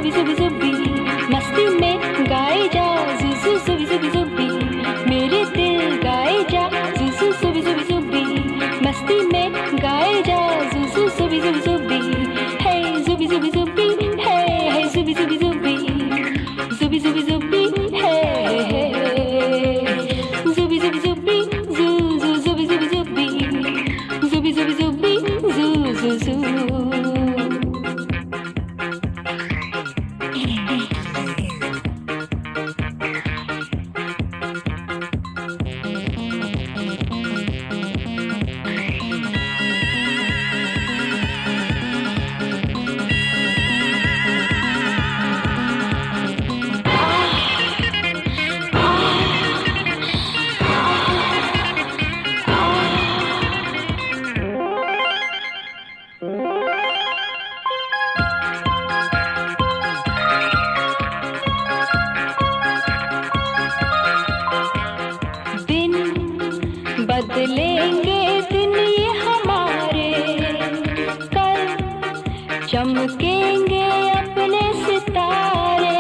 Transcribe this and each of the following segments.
जुबी जुबी जुबी मस्ती में गाए जा जुजू जुबी जुबी जुबी मेरे दिल गाए जा जुजू जुबी जुबी जुबी मस्ती में गाए जा जुजू जुबी जुबी जुबी हे जुबी जुबी जुबी हे जुबी जुबी जुबी जुबी जुबी जुबी हे जुबी जुबी जुबी जू जू जुबी जुबी जुबी जुबी जुबी जुबी जू जू जू बदलेंगे दिन ये हमारे कल चमकेंगे अपने सितारे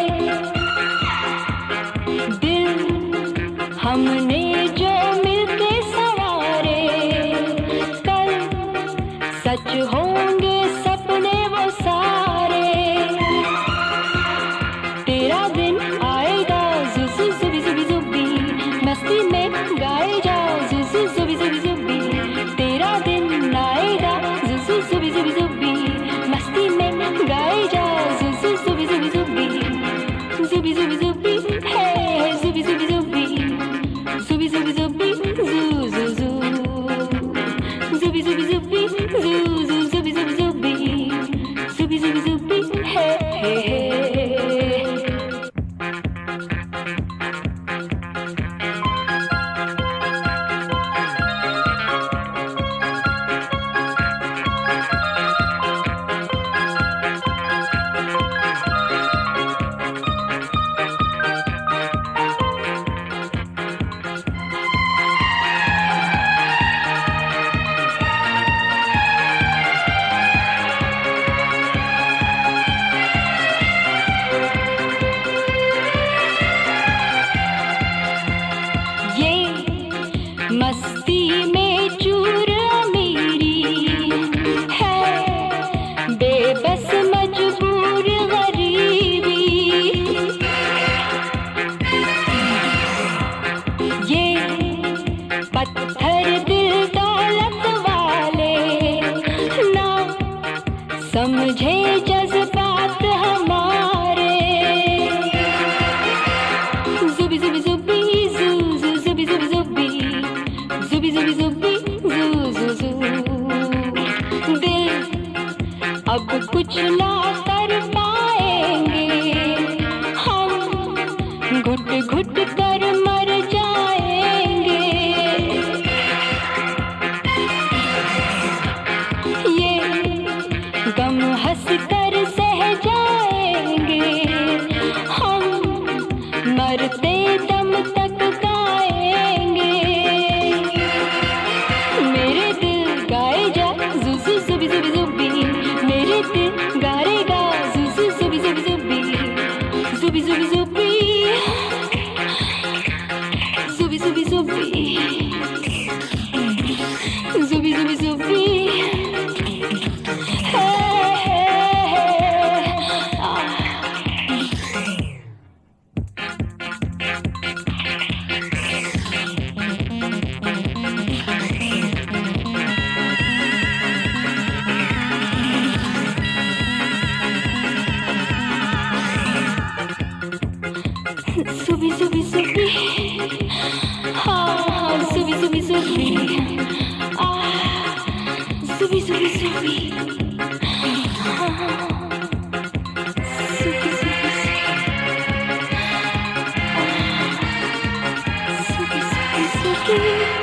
दिल हमने जो मिलके संवारे कल सच होंगे सपने वो सारे तेरा दिन आएगा जुजू जुबी जुबी जुबी मस्ती में गाए जा जुजू जुबी जुबी जुबी तेरा दिन आएगा जुजू जुबी जुबी जुबी मस्ती में गाए जा जुजू जुबी जुबी जुबी जुबी जुबी जुबी हे जुबी जुबी जुबी जुबी जुबी जुबी जू जू जू जुबी जुबी जुबी जू जू जुबी जुबी जुबी जुबी जुबी जुबी हे हे मस्ती में चूर अमीरी है बेबस मजबूर गरीबी ये पत्थर दिल दौलत वाले ना समझे जज्बात हमारे जुबी जुबी जुबी जू जू जुबी जुबी जुबी जुबी जुबी जुबी जू जू जू दिल अब कुछ ना कर पाएंगे हम घुट घुट कर मर जाएंगे ये गम हंस कर सह जाएंगे हम मरते दम तक गाएंगे मेरे दिल गाए जा जुजू जुबी जुबी जुबी मेरे दिल गाएगा जुजू जुबी जुबी जुबी जुबी जुबी जुबी जुबी जुबी जुबी जुबी जुबी जुबी जुबी जुबी जुबी हाँ जुबी जुबी जुबी जुबी जुबी जुबी जुबी जुबी जुबी